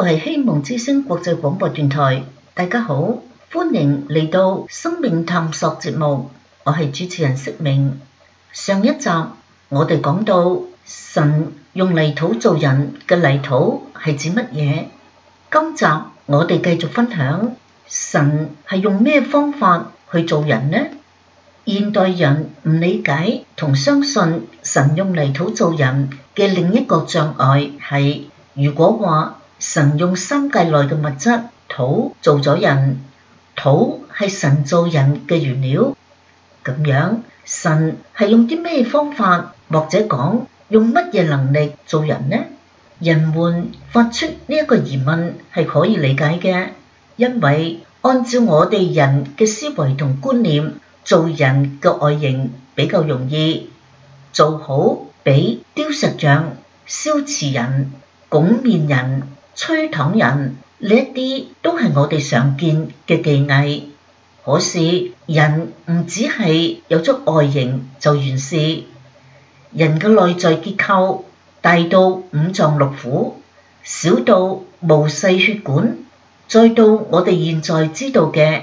係希望之聲國際廣播電台，大家好，歡迎嚟到生命探索節目，我係主持人釋明。上一集我哋講到神用泥土做人嘅泥土係指乜嘢？今集我哋繼續分享神係用咩方法去做人呢？現代人唔理解同相信神用泥土做人嘅另一個障礙係，如果話神用三界內嘅物質土做咗人，土係神造人嘅原料，咁樣神係用啲咩方法，或者講用乜嘢能力做人呢？人們發出呢一個疑問係可以理解嘅，因為按照我哋人嘅思維同觀念，做人嘅外形比較容易做好，比雕石像、燒瓷人、拱面人、吹糖人呢一啲都係我哋常見嘅技藝。可是人唔只係有咗外形就完事，人嘅內在結構大到五臟六腑，小到毛細血管，再到我哋現在知道嘅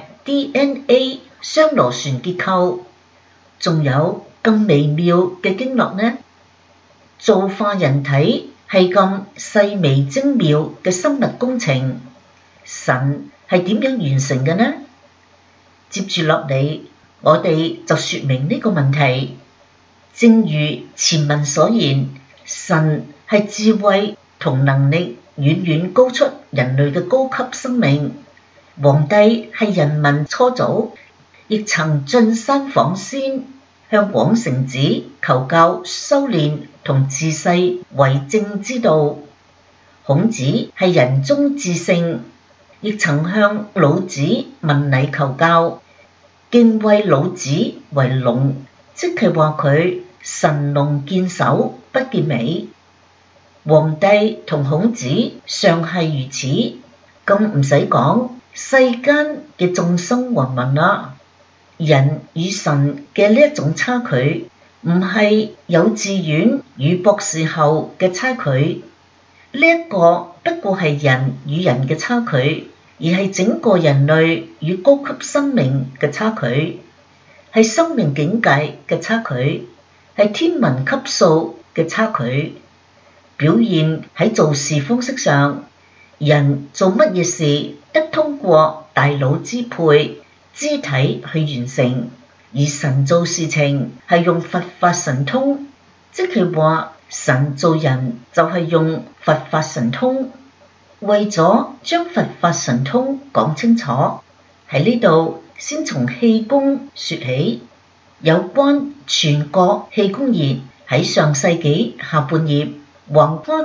DNA 雙螺旋結構，仲有更微妙嘅經絡呢？造化人體係咁細微精妙嘅生物工程，神係點樣完成嘅呢？接住落嚟，我哋就說明呢個問題。正如前文所言，神係智慧同能力遠遠高出人類嘅高級生命。皇帝係人民初祖，亦曾進山訪仙，向廣成子求教修煉同治世為政之道。孔子係人中至聖，亦曾向老子問禮求教，敬畏老子為龍，即係話佢神龍見首不見尾。皇帝同孔子尚係如此，更唔使講世間嘅眾生芸芸啦。人與神嘅呢一種差距，唔係幼稚園與博士後嘅差距，呢一個不過係人與人嘅差距，而係整個人類與高級生命嘅差距，係生命境界嘅差距，係天文級數嘅差距。表現喺做事方式上，人做乜嘢事得通過大腦支配、肢體去完成，而神做事情係用佛法神通，即係話神做人就係用佛法神通。為咗將佛法神通講清楚，喺呢度先從氣功說起。有關全國氣功熱喺上世紀下半葉橫跨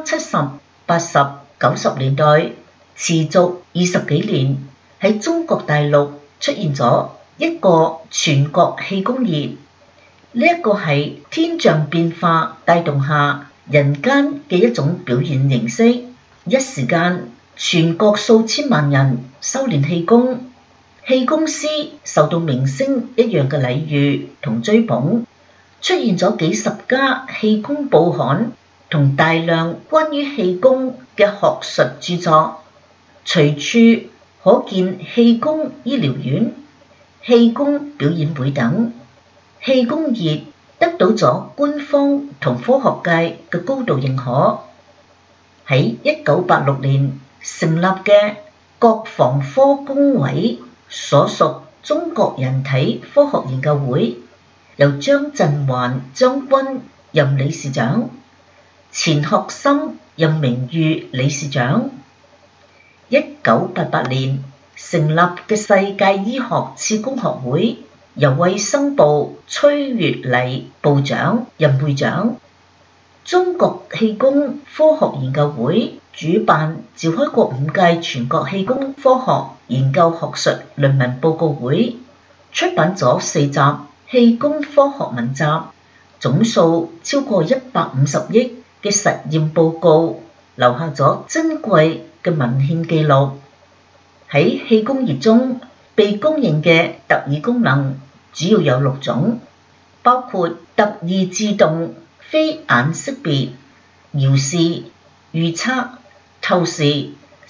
70、80、90年代，持續20幾年，喺中國大陸出現咗一個全國氣功熱。呢一個係天象變化帶動下人間嘅一種表現形式，一時間全國數千萬人修煉氣功，氣功師受到明星一樣嘅禮遇同追捧，出現咗幾十家氣功報刊同大量關於氣功嘅學術著作，隨處可見氣功醫療院、氣功表演會等。氣功熱得到咗官方同科學界嘅高度認可。喺1986年成立嘅國防科工委所屬中國人體科學研究會，由張振環將軍任理事長，錢學森任名譽理事長。1988年成立嘅世界醫學次功學會，由衛生部崔月麗部長任會長。中國氣功科學研究會主辦召開過5屆全國氣功科學研究學術論文報告會，出版咗4集氣功科學文集，總數超過150億嘅實驗報告，留下咗珍貴嘅文獻記錄。喺氣功熱中被公認嘅特異功能主要有6種，包括特異自動非眼識別、遙視、預測、透視、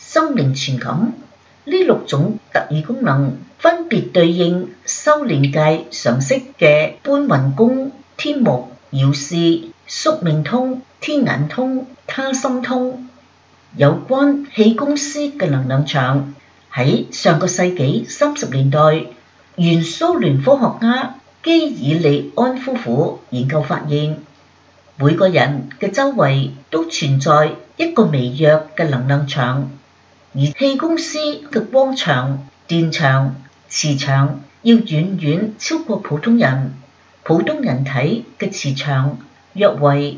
生命傳感。呢6種特異功能分別對應修煉界常識嘅搬運功、天目、遙視、宿命通、天眼通、他心通。有關氣功師嘅能量場，喺上個世紀30年代，原蘇聯科學家基爾利安夫婦研究發現，每個人嘅周圍都存在一個微弱嘅能量場，而氣功師嘅光場、電場、磁場要遠遠超過普通人。普通人體嘅磁場約為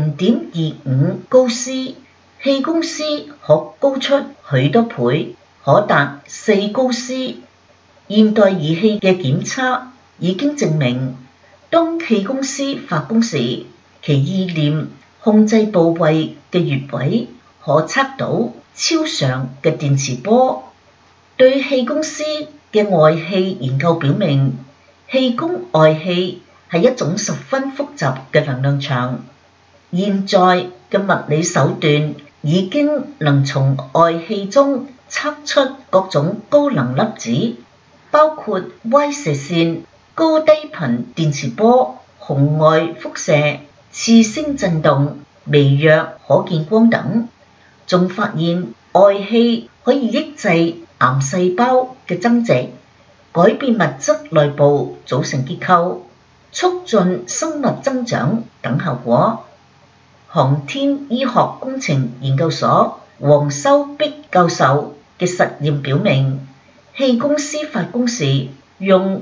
0.25高斯，氣功師可高出許多倍，可達4高斯。現代儀器嘅檢測已經證明，當氣功師發功時，其意念控制部位嘅穴位可測到超常嘅電磁波。對氣功師嘅外氣研究表明，氣功外氣係一種十分複雜嘅能量場。現在嘅物理手段已經能從外氣中測出各種高能粒子，包括 Y 射線、高低頻電磁波、紅外輻射、次聲振動、微弱可見光等。仲發現外氣可以抑制癌細胞嘅增殖，改變物質內部組成結構，促進生物增長等效果。航天醫學工程研究所黃修碧教授嘅實驗表明，氣功師發功時用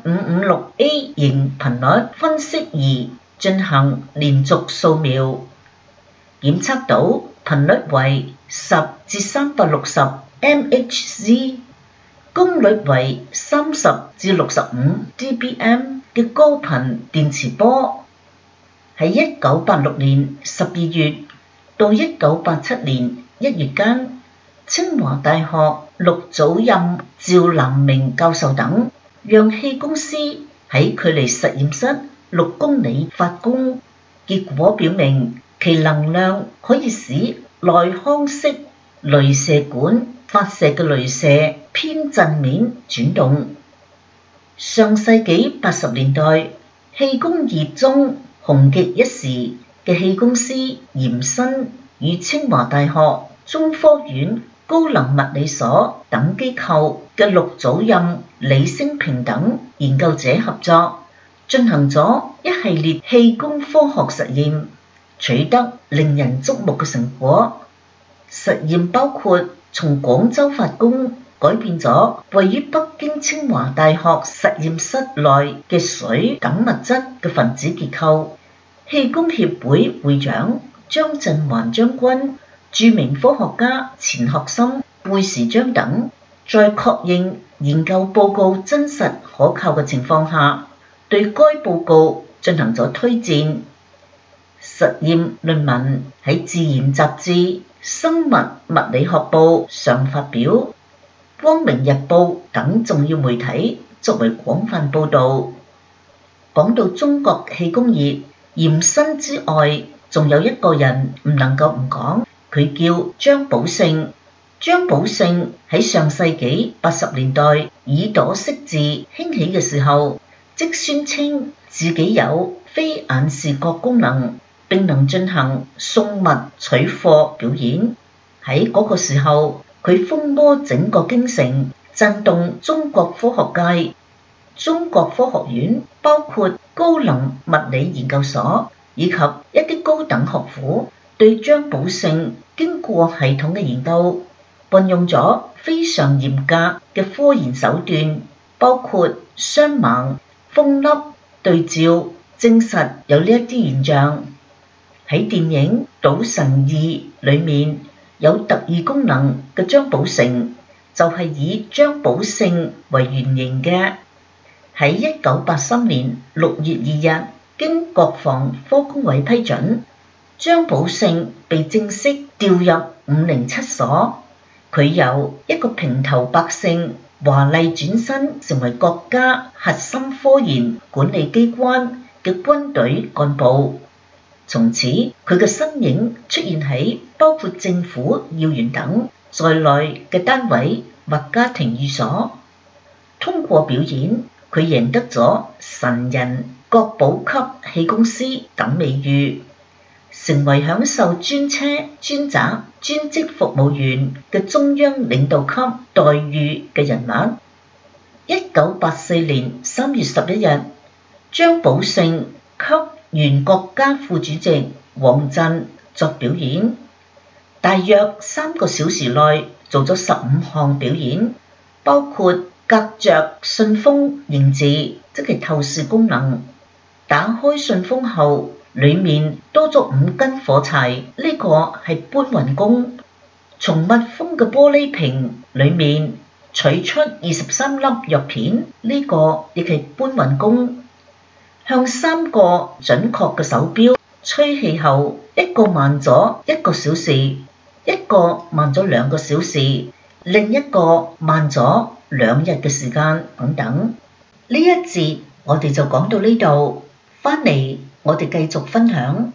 8556A 型頻率分析儀進行連續掃描，檢測到頻率為10至360 MHz， 功率為30至65 dBm 嘅高頻電磁波。喺1986年12月到1987年1月間，清華大學陸祖任、趙南明教授等讓氣功師喺距離實驗室6公里發功，結果表明其能量可以使內腔式雷射管發射嘅雷射偏振面轉動。上世紀80年代，氣功熱中紅極一時嘅氣功師嚴新與清華大學、中科院高能物理所等機構嘅陸祖任、李升平等研究者合作，進行咗一系列氣功科學實驗，取得令人矚目嘅成果。實驗包括從廣州發功，改變咗位於北京清華大學實驗室內嘅水等物質嘅分子結構。氣功協會會長張振環將軍、著名科學家錢學森、貝時章等，在確認研究報告真實可靠嘅情況下，對該報告進行咗推薦。實驗論文喺《自然》雜誌、《生物物理學報》上發表，《光明日報》等重要媒體作為廣泛報導。講到中國氣功熱，嚴新之外，仲有一個人唔能夠唔講，佢叫張寶勝。張寶勝喺上世紀80年代耳朵識字興起嘅時候，即宣稱自己有非眼視覺功能，並能進行送物取貨表演。喺嗰個時候，佢風靡整個京城，震動中國科學界。中國科學院包括高能物理研究所以及一啲高等學府，對張寶勝經過系統嘅研究，運用咗非常嚴格嘅科研手段，包括雙盲、封粒、對照，證實有呢一啲現象。喺電影《賭神2》裏面有特異功能嘅張寶成，就係以張寶勝為原型嘅。喺1983年6月2日，經國防科工委批准，張寶勝被正式調入507所。佢由一個平頭百姓華麗轉身成為國家核心科研管理機關嘅軍隊幹部。從此佢嘅身影出現喺包括政府要員等在內嘅單位或家庭寓所。通過表演，佢贏得咗神人、國寶級氣功師等美譽，成為享受專車、專責、專職服務員嘅中央領導級待遇嘅人物。1984年3月11日，張寶勝給原國家副主席王震作表演，大約3個小時內做咗15項表演，包括隔着信封認字，即係透視功能。打開信封後，裡面多咗5根火柴，呢個係搬運功。從密封嘅玻璃瓶裡面取出23粒藥片，呢個亦係搬運功。向3個準確嘅手錶吹氣後，一個慢咗1個小時，一個慢咗2個小時，另一個慢咗2日嘅時間等等。呢一節我哋就講到呢度，返嚟我哋繼續分享。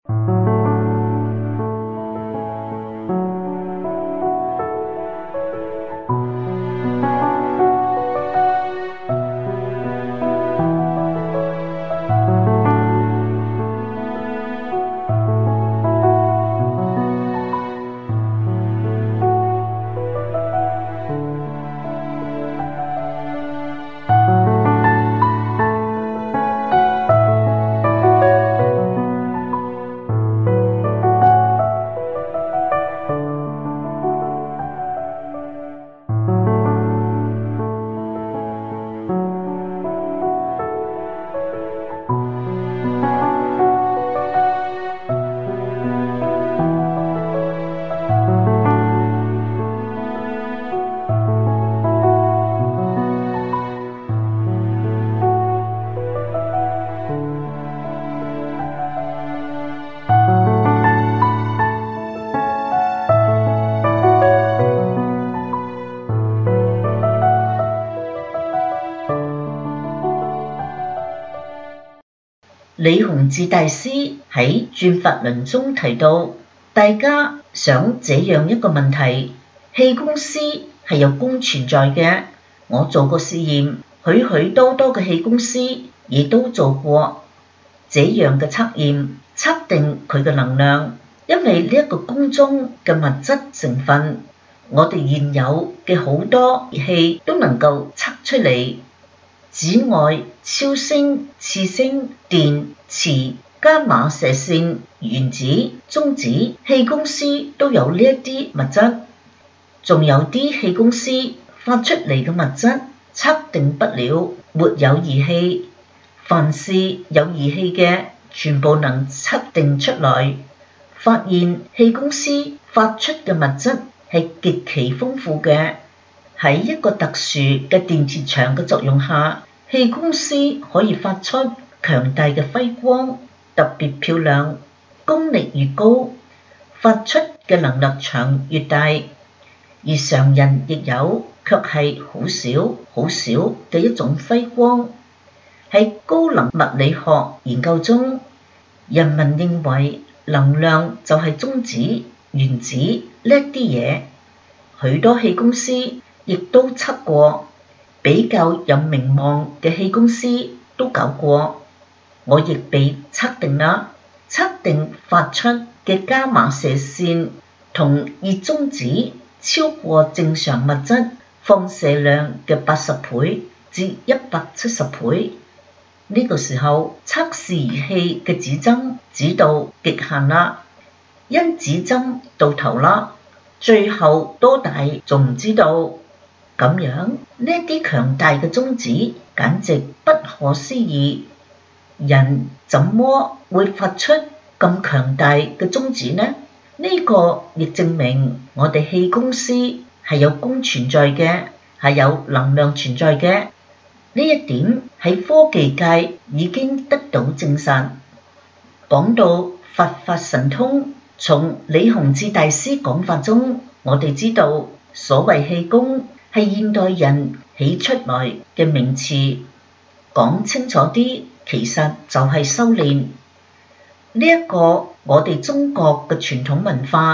李洪志大師喺轉法輪中提到，大家想這樣一個問題：氣功師係有功存在嘅。我做過試驗，許多嘅氣功師亦都做過這樣嘅測驗，測定佢嘅能量。因為呢一個功中嘅物質成分，我哋現有嘅好多儀器都能夠測出嚟。紫外、超聲、次聲、電、磁、伽馬射線、原子、中子，氣功師都有呢一啲物質。仲有啲氣功師發出嚟嘅物質測定不了，沒有儀器。凡是有儀器嘅，全部能測定出來。發現氣功師發出嘅物質係極其豐富嘅。喺一個特殊嘅電磁場嘅作用下，氣功師可以發出強大嘅輝光，特別漂亮。功力越高，發出嘅能量場越大。而常人亦有，卻係好少嘅一種輝光。喺高能物理學研究中，人們認為能量就係中子、原子呢啲嘢。許多氣功師亦都測過，比較有名望嘅氣功師都搞過。我亦被測定啦，測定發出嘅伽馬射線同熱中子超過正常物質放射量嘅80倍至170倍。呢個時候測試儀器嘅指針指到極限啦，因指針到頭啦，最後多大仲唔知道。咁樣呢啲強大嘅中子簡直不可思議，人怎麼會發出咁強大嘅中子呢？呢個亦證明我哋氣功師係有功存在嘅，係有能量存在嘅。呢一點喺科技界已經得到證實。講到佛法神通，從李洪志大師講法中，我哋知道所謂氣功係現代人起出來嘅名詞，講清楚啲，其實就係修煉。呢一個我哋中國嘅傳統文化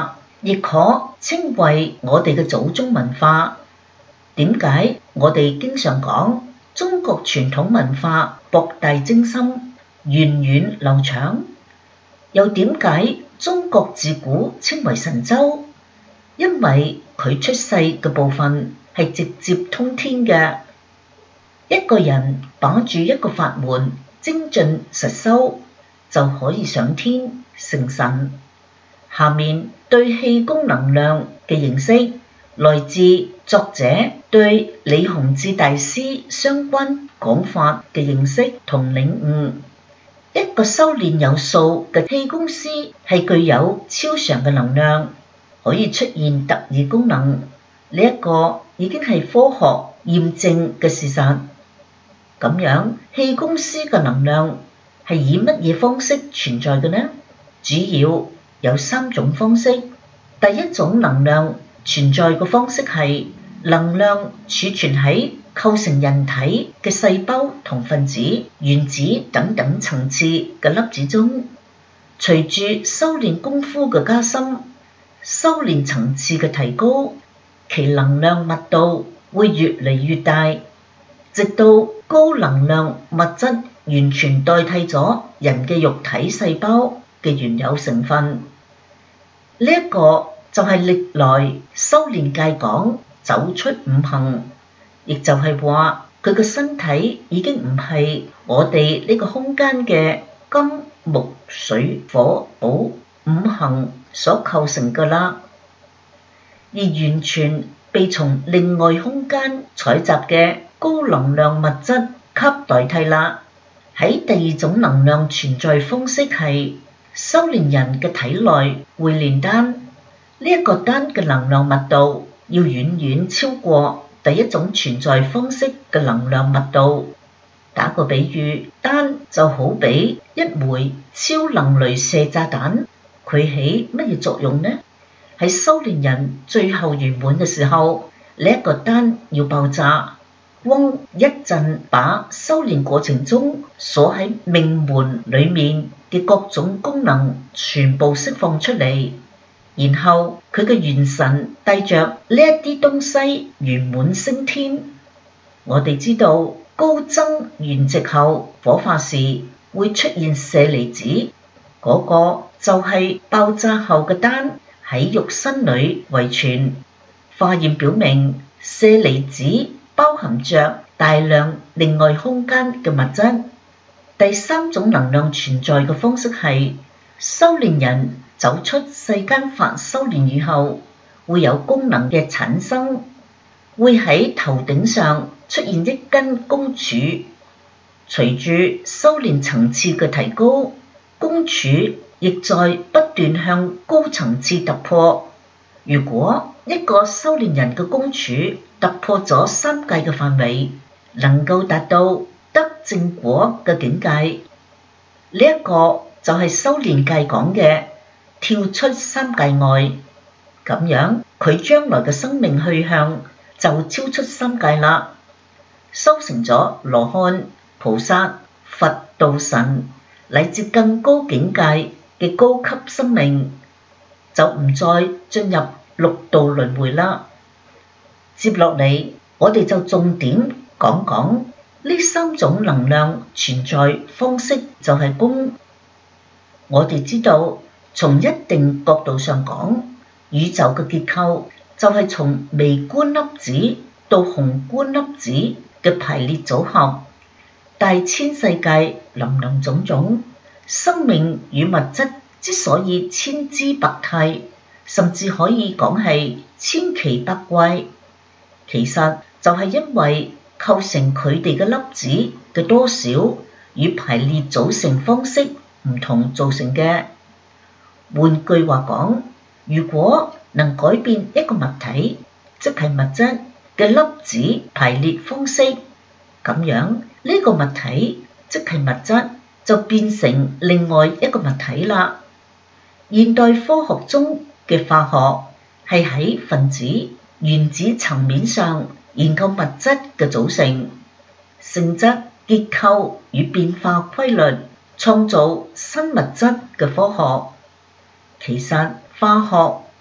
亦可稱為我哋嘅祖宗文化。點解我哋經常講中國傳統文化博大精深、源遠流長？又點解中國自古稱為神州？因為佢出世嘅部分係直接通天嘅。一個人把住一個法門精進實修，就可以上天成神。下面對氣功能量嘅認識，來自作者對李洪志大師相關講法嘅認識同領悟。一個修煉有素嘅氣功師係具有超常嘅能量，可以出現特異功能。呢一個已經係科學驗證嘅事實。咁樣，氣功師嘅能量係以乜嘢方式存在嘅呢？主要有3種方式。第一種能量存在嘅方式係能量儲存喺構成人體嘅細胞同分子、原子等等層次嘅粒子中。隨住修煉功夫嘅加深，修煉層次嘅提高，其能量密度會越嚟越大，直到高能量物質完全代替咗人嘅肉體細胞嘅原有成分。呢一個就係歷來修煉界講走出五行，亦就係話佢嘅身體已經唔係我哋呢個空間嘅金木水火土五行所構成㗎啦，而完全被從另外空間採集嘅高能量物質給代替啦。喺第二種能量存在方式係修煉人嘅體內會煉丹。呢一個丹嘅能量密度要遠遠超過第一種存在方式嘅能量密度。打個比喻，丹就好比一枚超能雷射炸彈，佢起乜嘢作用呢？喺修煉人最後圓滿嘅時候，呢一個丹要爆炸，嗡一陣把修煉過程中鎖喺命門裡面嘅各種功能全部釋放出嚟。然後佢嘅元神帶着呢一啲東西圓滿升天。我哋知道高增元值後火化時會出現舍利子，嗰個就係爆炸後嘅丹喺肉身裏遺傳。化驗表明舍利子包含着大量另外空間嘅物質。第三種能量存在嘅方式係修煉人走出世間法修煉以後，會有功能嘅產生，會喺頭頂上出現一根弓柱。隨住修煉層次嘅提高，弓柱亦在不斷向高層次突破。如果一個修煉人嘅弓柱突破咗三界嘅範圍，能夠達到得正果嘅境界，呢一個就係修煉界講嘅跳出三界外。咁樣佢將來嘅生命去向就超出三界啦，修成咗羅漢、菩薩、佛、道、神乃至更高境界嘅高級生命，就唔再進入六道輪迴啦。接落嚟，我哋就重點講講呢三種能量存在方式就係功。我哋知道，從一定角度上講，宇宙嘅結構就係從微觀粒子到宏觀粒子嘅排列組合。大千世界林林總總，生命與物質之所以千姿百態，甚至可以講係千奇百怪，其實就係因為構成佢哋嘅粒子嘅多少與排列組成方式唔同造成嘅。換句話講，如果能改變一個物體，即係物質嘅粒子排列方式，咁樣呢個物體即係物質就變成另外一個物體啦。現代科學中嘅化學係喺分子、原子層面上研究物質嘅組成、性質、結構與變化規律，創造新物質嘅科學。其實化學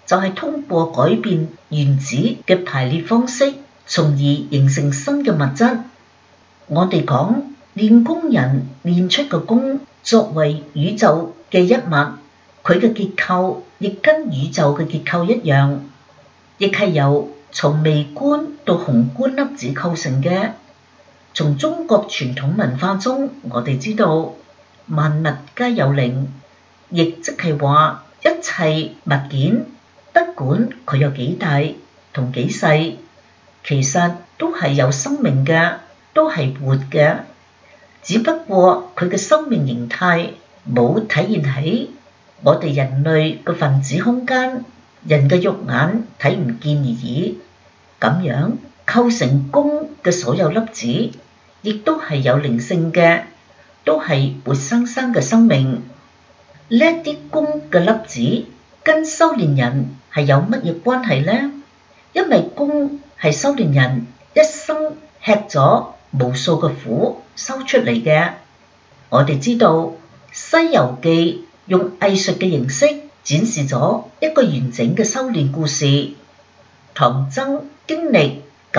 就係通過改變原子嘅排列方式，從而形成新嘅物質。我哋講煉工人煉出嘅工作為宇宙嘅一物，佢嘅結構亦跟宇宙嘅結構一樣，亦係由從微觀到宏觀粒子構成嘅。從中國傳統文化中，我哋知道萬物皆有靈，亦即係話一切物件，不管佢有幾大同幾細，其實都係有生命嘅，都係活嘅，只不過佢嘅生命形態冇體現喺我哋人類嘅分子空間，人嘅肉眼睇唔見而已。咁樣構成功嘅所有粒子，亦都係有靈性嘅，都係活生生嘅生命。呢啲功嘅粒子跟修煉人係有乜嘢關係呢？因為功係修煉人一生吃咗無數嘅苦修出嚟嘅。我哋知道《西遊記》用藝術嘅形式展示咗一個完整嘅修煉故事。唐僧經歷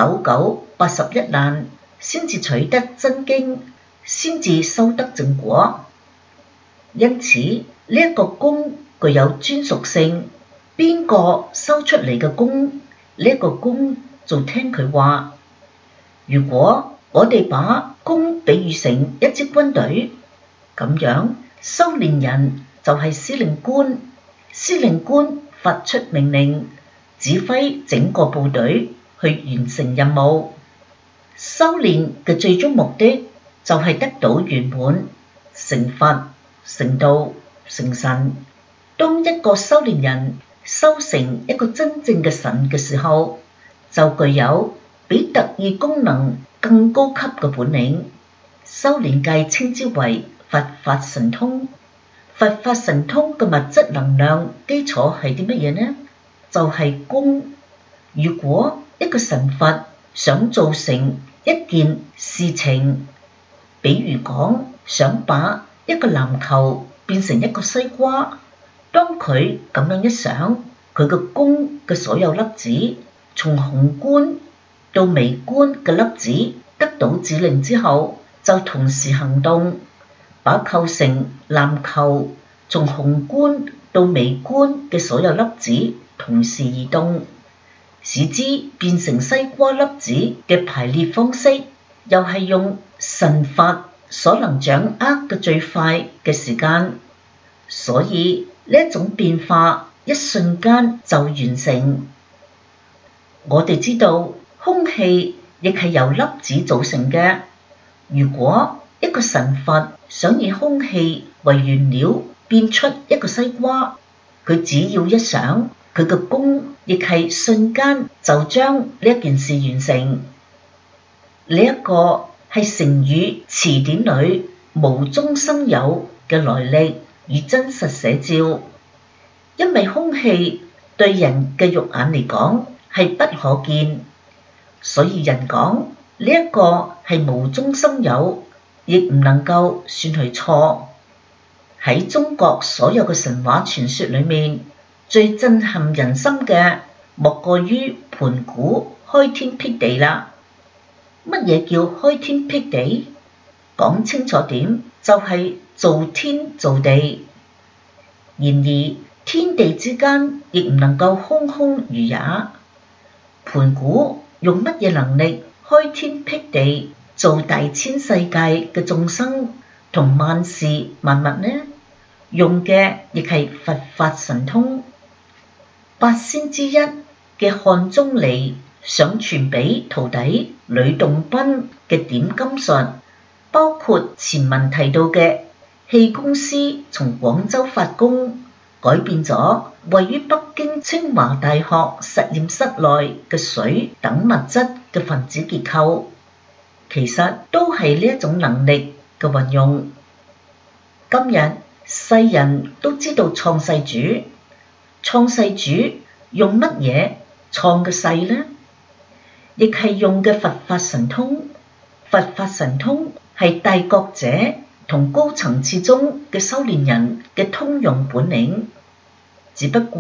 981難，先至取得真經，先至修得正果。因此呢一個功具有專屬性，邊個修出嚟嘅功，呢一個功就聽佢話。如果我哋把功比喻成一支軍隊，咁樣修煉人就係司令官，司令官發出命令，指揮整個部隊去完成任務。修煉嘅最終目的就係得到圓滿、成佛、成道、成神。當一個修煉人修成一個真正嘅神嘅時候，就具有比特異功能更高級嘅本領。修煉界稱之為佛法神通。佛法神通嘅物質能量基礎係啲乜嘢呢？就係功。如果一個神佛想做成一件事情，比如講想把一個籃球變成一個西瓜，當佢咁樣一想，佢嘅功嘅所有粒子，從宏觀到微觀嘅粒子得到指令之後，就同時行動，把構成籃球從宏觀到微觀嘅所有粒子同時移動，使之變成西瓜粒子嘅排列方式，又係用神法所能掌握嘅最快嘅時間。所以呢一種變化一瞬間就完成。我哋知道空氣亦係由粒子組成嘅。如果一個神佛想以空氣為原料變出一個西瓜，佢只要一想，佢嘅功亦係瞬間就將呢一件事完成。呢一個係成語詞典裏無中生有嘅來歷與真實寫照。因為空氣對人嘅肉眼嚟講係不可見，所以人講呢一個係無中生有，亦唔能夠算係錯。喺中國所有嘅神話傳說裏面，最震撼人心嘅莫過於盤古開天闢地啦。乜嘢叫開天闢地？講清楚點，就係造天造地。然而天地之間亦唔能夠空空如也。盤古用乜嘢能力開天闢地，造大千世界嘅眾生同萬事萬物呢？用嘅亦係佛法神通。八仙之一嘅漢鍾離想傳俾徒弟呂洞賓嘅點金術，包括前文提到嘅氣功師從廣州發功，改變咗位於北京清華大學實驗室內嘅水等物質嘅分子結構，其實都係呢一種能力嘅運用。今日世人都知道創世主，創世主用乜嘢創嘅世呢？亦係用嘅佛法神通。佛法神通係大覺者同高層次中嘅修煉人嘅通用本領，只不過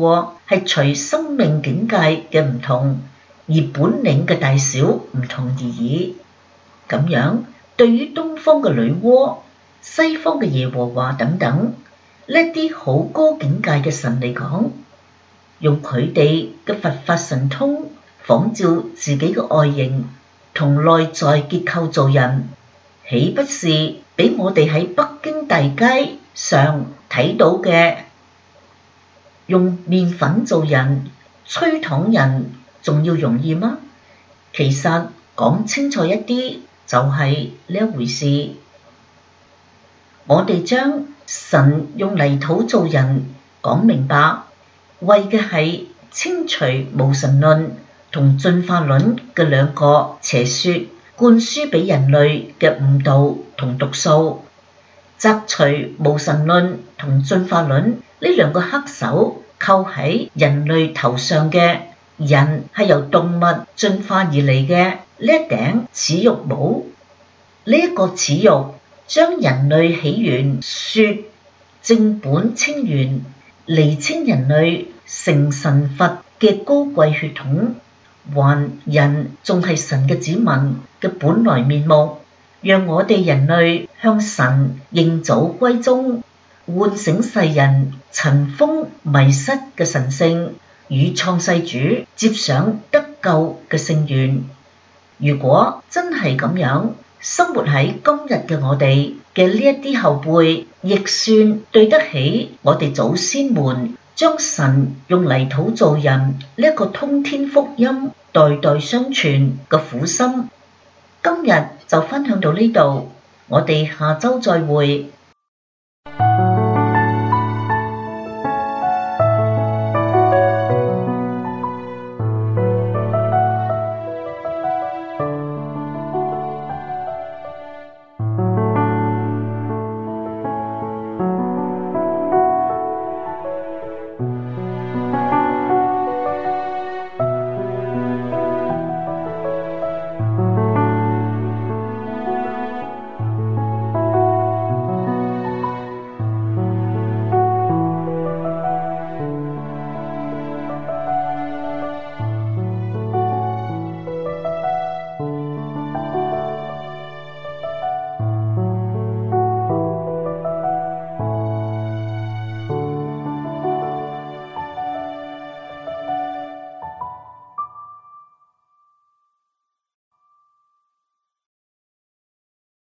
係隨生命境界嘅唔同，而本領嘅大小唔同而已。咁樣，對於東方嘅女媧、西方嘅耶和華等等呢啲好高境界嘅神嚟講，用佢哋嘅佛法神通仿照自己嘅外形同內在結構做人，豈不是比我哋喺北京大街上睇到嘅用麵粉做人、吹糖人仲要容易嗎？其實講清楚一啲就係呢一回事。我哋將神用泥土做人講明白，為嘅係清除無神論同進化論嘅兩個邪說灌輸俾人類嘅誤導同毒素，摘除無神論同進化論呢兩個黑手扣喺人類頭上嘅人係由動物進化而嚟嘅呢一頂恥辱帽。呢一個恥辱將人類起源說正本清源，釐清人類成神佛嘅高貴血統，還人仲係神嘅子民嘅本來面目，讓我哋人類向神認祖歸宗，喚醒世人塵封迷失嘅神性，與創世主接上得救嘅聖願。如果真係咁樣，生活喺今日嘅我哋嘅呢一啲後輩，亦算對得起我哋祖先們將神用泥土做人呢一個通天福音代代相傳嘅苦心。今日就分享到呢度，我哋下週再會。